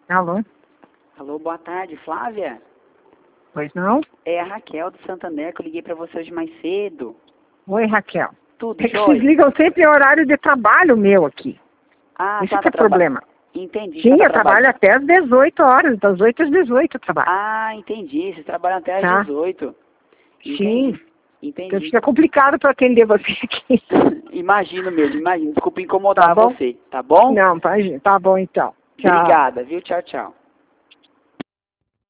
Alô? Alô, boa tarde, Flávia? Pois não? É a Raquel do Santander, que eu liguei pra você hoje mais cedo. Oi, Raquel. Tudo É que jóia? vocês ligam sempre em horário de trabalho meu aqui. Ah, Isso tá, que é problema. Entendi. Sim, tá eu trabalho até às 18 horas, das 8 às 18 eu trabalho. Ah, entendi. Vocês trabalham até às Tá. 18. Sim. Entendi. Então Entendi. fica complicado para atender você aqui. Imagino mesmo, imagino. Desculpa Tá incomodar bom? você, tá bom? Não, tá bom então. Tchau. Obrigada, viu? Tchau, tchau.